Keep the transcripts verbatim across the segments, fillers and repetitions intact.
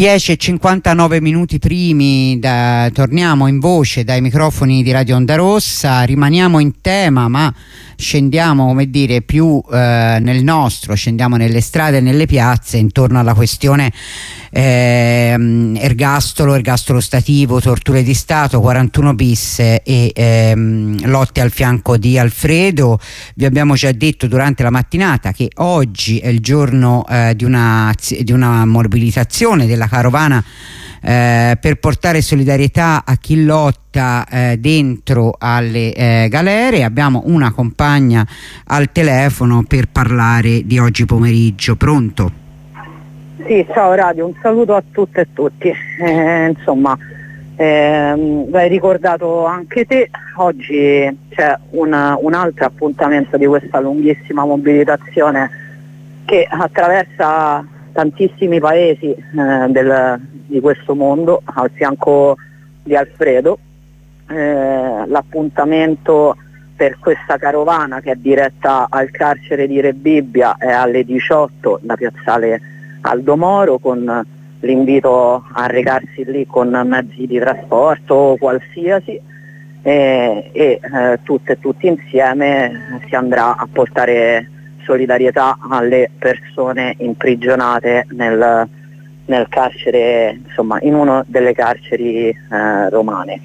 dieci e cinquantanove minuti primi, da, torniamo in voce dai microfoni di Radio Onda Rossa, rimaniamo in tema ma scendiamo, come dire, più eh, nel nostro, scendiamo nelle strade e nelle piazze intorno alla questione eh, ergastolo, ergastolo stativo, torture di Stato, quarantuno bis e ehm, lotte al fianco di Alfredo. Vi abbiamo già detto durante la mattinata che oggi è il giorno eh, di, una, di una mobilitazione della carovana Eh, per portare solidarietà a chi lotta eh, dentro alle eh, galere. Abbiamo una compagna al telefono per parlare di oggi pomeriggio. Pronto? Sì, ciao Radio, un saluto a tutte e tutti. Eh, insomma, ehm, l'hai ricordato anche te, oggi c'è una, un altro appuntamento di questa lunghissima mobilitazione che attraversa tantissimi paesi eh, del, di questo mondo al fianco di Alfredo. Eh, l'appuntamento per questa carovana, che è diretta al carcere di Rebibbia, è alle diciotto da piazzale Aldo Moro, con l'invito a recarsi lì con mezzi di trasporto qualsiasi eh, e eh, tutte e tutti insieme si andrà a portare solidarietà alle persone imprigionate nel, nel carcere, insomma, in una delle carceri eh, romane.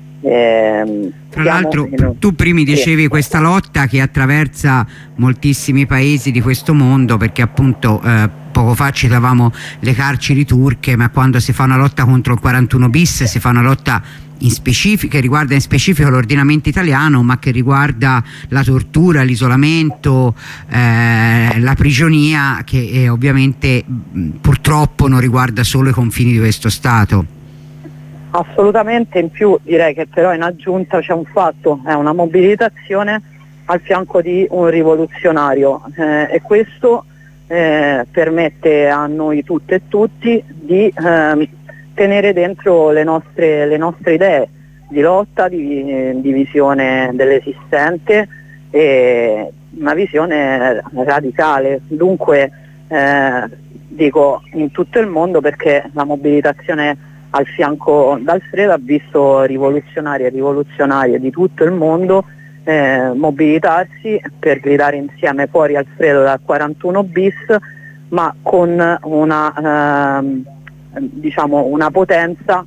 Eh, Tra l'altro in... tu primi dicevi sì. Questa lotta che attraversa moltissimi paesi di questo mondo, perché appunto eh, poco fa citavamo le carceri turche, ma quando si fa una lotta contro il quarantuno bis si fa una lotta in specifico, che riguarda in specifico l'ordinamento italiano, ma che riguarda la tortura, l'isolamento, eh, la prigionia, che eh, ovviamente mh, purtroppo non riguarda solo i confini di questo Stato. Assolutamente. In più direi che però in aggiunta c'è un fatto, è una mobilitazione al fianco di un rivoluzionario eh, e questo eh, permette a noi tutte e tutti di eh, tenere dentro le nostre, le nostre idee di lotta, di, di visione dell'esistente e una visione radicale. Dunque eh, dico in tutto il mondo, perché la mobilitazione al fianco d'Alfredo ha visto rivoluzionari e rivoluzionarie di tutto il mondo eh, mobilitarsi per gridare insieme fuori Alfredo dal quarantuno bis, ma con una eh, diciamo una potenza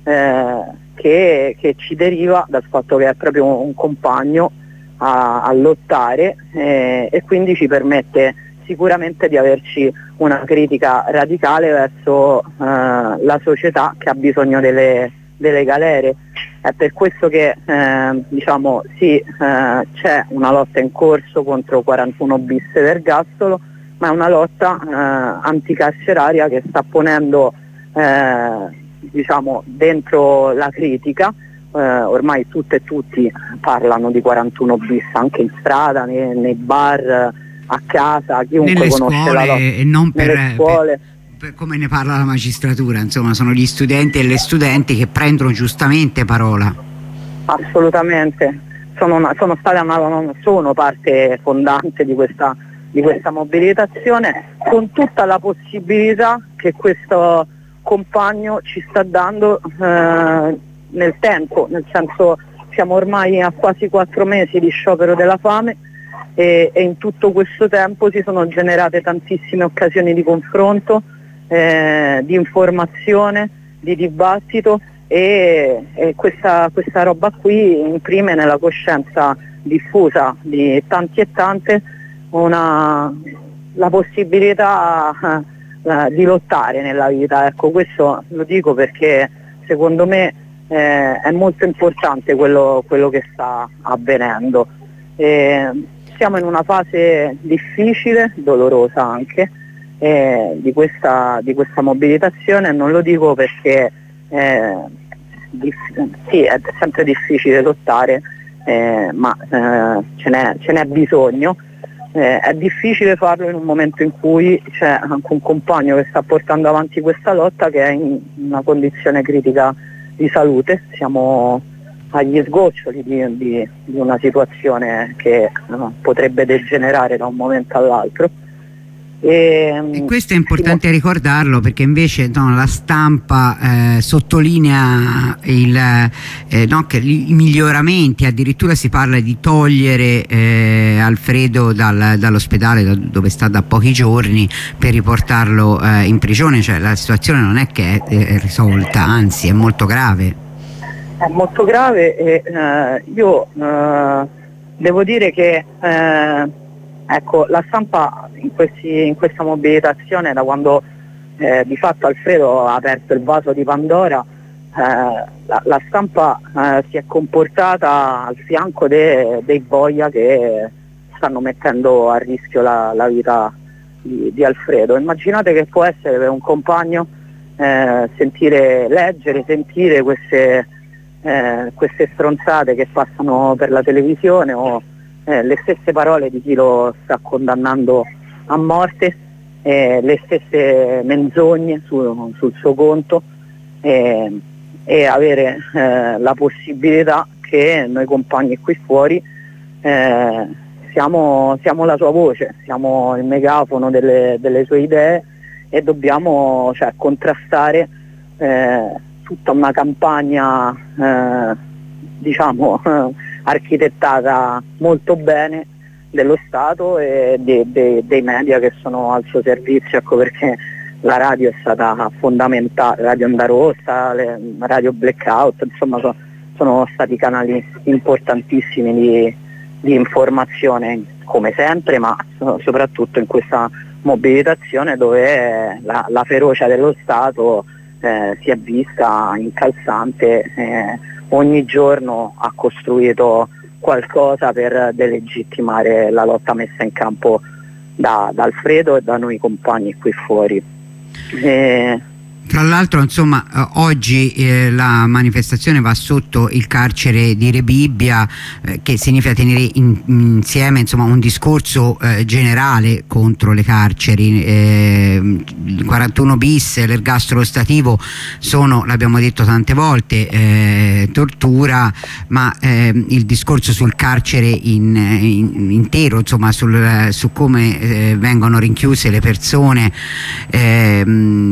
eh, che, che ci deriva dal fatto che è proprio un compagno a, a lottare eh, e quindi ci permette sicuramente di averci una critica radicale verso eh, la società che ha bisogno delle, delle galere. È per questo che eh, diciamo sì, eh, c'è una lotta in corso contro quarantuno bis d'ergastolo, ma è una lotta eh, anticarceraria che sta ponendo eh, diciamo dentro la critica. Eh, ormai tutte e tutti parlano di quarantuno bis anche in strada, nei, nei bar, a casa, chiunque nelle conosce scuole, la lotta. E non per, nelle scuole. Per, per come ne parla la magistratura, insomma sono gli studenti e le studenti che prendono giustamente parola. Assolutamente, sono, una, sono stata una, non sono parte fondante di questa, di questa mobilitazione, con tutta la possibilità che questo compagno ci sta dando eh, nel tempo, nel senso siamo ormai a quasi quattro mesi di sciopero della fame e, e in tutto questo tempo si sono generate tantissime occasioni di confronto, eh, di informazione, di dibattito e, e questa, questa roba qui imprime nella coscienza diffusa di tanti e tante una, la possibilità eh, di lottare nella vita. Ecco, questo lo dico perché secondo me eh, è molto importante quello, quello che sta avvenendo. Eh, siamo in una fase difficile, dolorosa anche, eh, di, questa, di questa mobilitazione. Non lo dico perché eh, diff- sì, è sempre difficile lottare, eh, ma eh, ce n'è, ce n'è bisogno. Eh, è difficile farlo in un momento in cui c'è anche un compagno che sta portando avanti questa lotta che è in una condizione critica di salute. Siamo agli sgoccioli di, di, di una situazione che uh, potrebbe degenerare da un momento all'altro E, e questo è importante sì, ricordarlo, perché invece no, la stampa eh, sottolinea il, eh, no, che i miglioramenti, addirittura si parla di togliere eh, Alfredo dal, dall'ospedale da, dove sta da pochi giorni, per riportarlo eh, in prigione. Cioè la situazione non è che è, è risolta, anzi è molto grave. È molto grave e eh, io eh, devo dire che eh, ecco, la stampa in, questi, in questa mobilitazione, da quando eh, di fatto Alfredo ha aperto il vaso di Pandora, eh, la, la stampa eh, si è comportata al fianco de, dei boia che stanno mettendo a rischio la, la vita di, di Alfredo. Immaginate che può essere per un compagno eh, sentire, leggere, sentire queste, eh, queste stronzate che passano per la televisione, o Eh, le stesse parole di chi lo sta condannando a morte, eh, le stesse menzogne su, sul suo conto, eh, e avere eh, la possibilità che noi compagni qui fuori eh, siamo, siamo la sua voce, siamo il megafono delle, delle sue idee, e dobbiamo, cioè, contrastare eh, tutta una campagna eh, diciamo architettata molto bene dello Stato e de, de, dei media che sono al suo servizio. Ecco perché la radio è stata fondamentale, Radio Onda Rossa, le, Radio Blackout, insomma so, sono stati canali importantissimi di, di informazione, come sempre, ma so, soprattutto in questa mobilitazione dove la, la ferocia dello Stato eh, si è vista incalzante. Eh, ogni giorno ha costruito qualcosa per delegittimare la lotta messa in campo da, da Alfredo e da noi compagni qui fuori. E... Tra l'altro, insomma, oggi eh, la manifestazione va sotto il carcere di Rebibbia, eh, che significa tenere in, insieme, insomma, un discorso eh, generale contro le carceri. Eh, il quarantuno bis, l'ergastolo ostativo sono, l'abbiamo detto tante volte, eh, tortura, ma eh, il discorso sul carcere in, in, intero, insomma, sul, su come eh, vengono rinchiuse le persone, eh,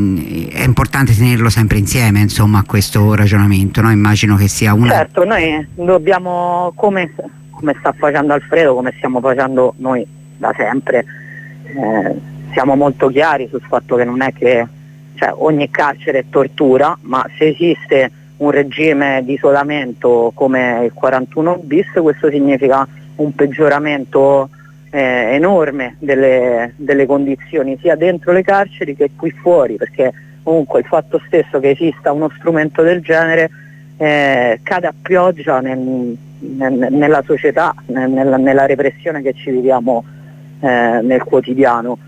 è importante tenerlo sempre insieme, insomma, a questo ragionamento, no? Immagino che sia una... Certo, noi dobbiamo, come, come sta facendo Alfredo, come stiamo facendo noi da sempre, eh, siamo molto chiari sul fatto che non è che, cioè, ogni carcere è tortura, ma se esiste un regime di isolamento come il quarantuno bis, questo significa un peggioramento eh, enorme delle, delle condizioni sia dentro le carceri che qui fuori, perché comunque il fatto stesso che esista uno strumento del genere eh, cade a pioggia nel, nel, nella società, nel, nella repressione che ci viviamo eh, nel quotidiano.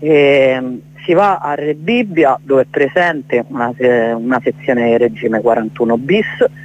E, si va a Rebibbia, dove è presente una, una sezione del regime quarantuno bis,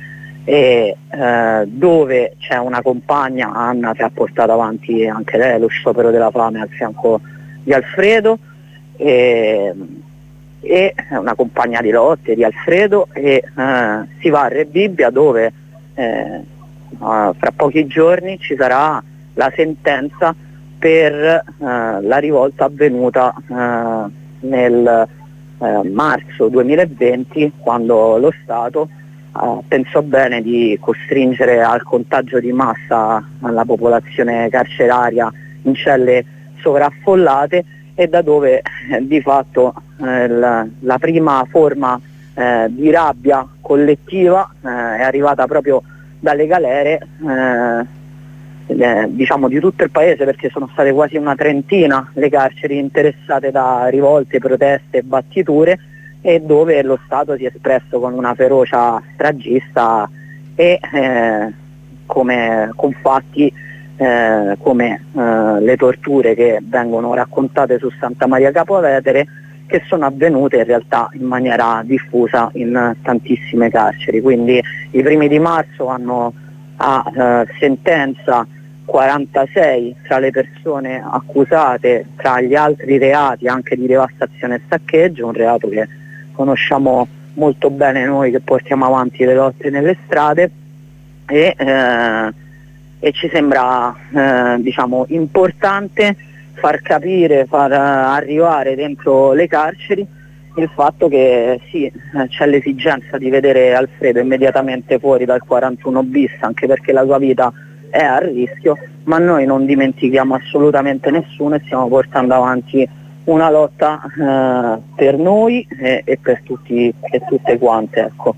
e eh, dove c'è una compagna, Anna, che ha portato avanti anche lei lo sciopero della fame al fianco di Alfredo, e, e una compagna di lotte di Alfredo, e eh, si va a Rebibbia, dove eh, fra pochi giorni ci sarà la sentenza per eh, la rivolta avvenuta eh, nel eh, marzo duemilaventi, quando lo Stato eh, pensò bene di costringere al contagio di massa la popolazione carceraria in celle sovraffollate, e da dove eh, di fatto eh, la, la prima forma eh, di rabbia collettiva eh, è arrivata proprio dalle galere, eh, eh, diciamo di tutto il paese, perché sono state quasi una trentina le carceri interessate da rivolte, proteste e battiture, e dove lo Stato si è espresso con una ferocia stragista e eh, come, con fatti Eh, come eh, le torture che vengono raccontate su Santa Maria Capua Vetere, che sono avvenute in realtà in maniera diffusa in tantissime carceri. Quindi i primi di marzo hanno a eh, sentenza quarantasei tra le persone accusate, tra gli altri reati anche di devastazione e saccheggio, un reato che conosciamo molto bene noi che portiamo avanti le lotte nelle strade, e eh, e ci sembra eh, diciamo importante far capire, far arrivare dentro le carceri il fatto che sì, c'è l'esigenza di vedere Alfredo immediatamente fuori dal quarantuno bis, anche perché la sua vita è a rischio, ma noi non dimentichiamo assolutamente nessuno e stiamo portando avanti una lotta eh, per noi e, e per tutti e tutte quante, ecco.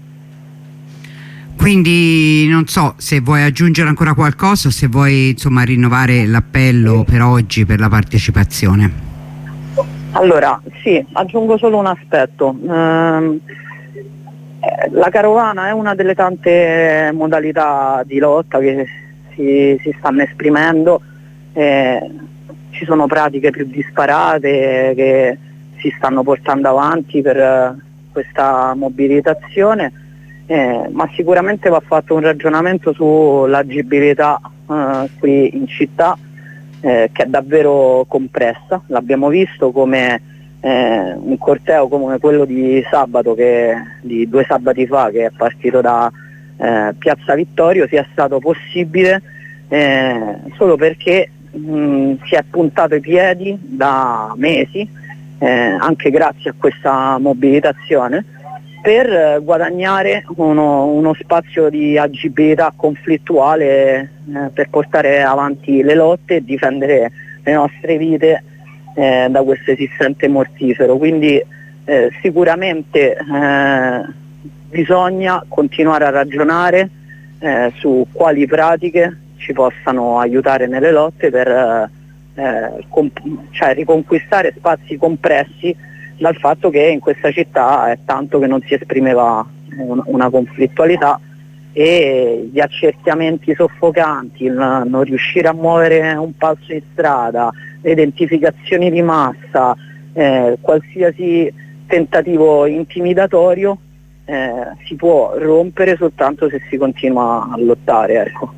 Quindi non so se vuoi aggiungere ancora qualcosa o se vuoi insomma rinnovare l'appello per oggi per la partecipazione. Allora sì, aggiungo solo un aspetto. Ehm, la carovana è una delle tante modalità di lotta che si, si stanno esprimendo, eh, ci sono pratiche più disparate che si stanno portando avanti per eh, questa mobilitazione. Eh, ma sicuramente va fatto un ragionamento sull'agibilità eh, qui in città, eh, che è davvero compressa. L'abbiamo visto come eh, un corteo come quello di sabato, che, di due sabati fa, che è partito da eh, Piazza Vittorio, sia stato possibile eh, solo perché mh, si è puntato i piedi da mesi, eh, anche grazie a questa mobilitazione, per guadagnare uno, uno spazio di agibilità conflittuale, eh, per portare avanti le lotte e difendere le nostre vite eh, da questo esistente mortifero. Quindi eh, sicuramente eh, bisogna continuare a ragionare eh, su quali pratiche ci possano aiutare nelle lotte per eh, comp- cioè riconquistare spazi compressi dal fatto che in questa città è tanto che non si esprimeva un, una conflittualità, e gli accerchiamenti soffocanti, il non riuscire a muovere un passo in strada, le identificazioni di massa, eh, qualsiasi tentativo intimidatorio eh, si può rompere soltanto se si continua a lottare, ecco.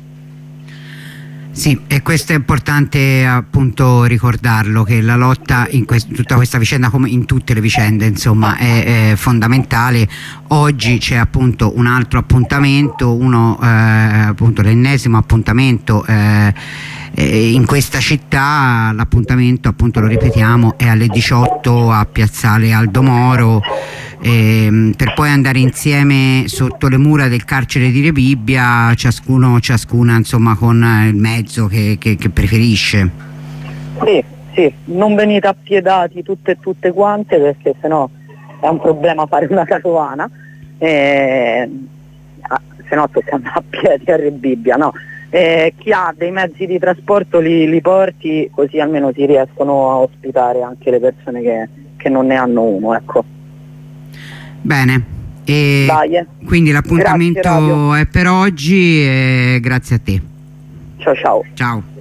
Sì, e questo è importante appunto ricordarlo, che la lotta in quest- tutta questa vicenda, come in tutte le vicende insomma, è, è fondamentale. Oggi c'è appunto un altro appuntamento, uno eh, appunto l'ennesimo appuntamento eh, in questa città. L'appuntamento, appunto, lo ripetiamo, è alle diciotto a Piazzale Aldo Moro, ehm, per poi andare insieme sotto le mura del carcere di Rebibbia, ciascuno ciascuna insomma con il mezzo che, che, che preferisce. Sì, sì, non venite appiedati tutte e tutte quante, perché sennò è un problema fare una carovana, eh, se no tocca andare a piedi a Rebibbia, no? Eh, chi ha dei mezzi di trasporto li, li porti, così almeno si riescono a ospitare anche le persone che, che non ne hanno uno, ecco. Bene, e Dai, eh. quindi l'appuntamento è per oggi e grazie a te. Ciao ciao. Ciao.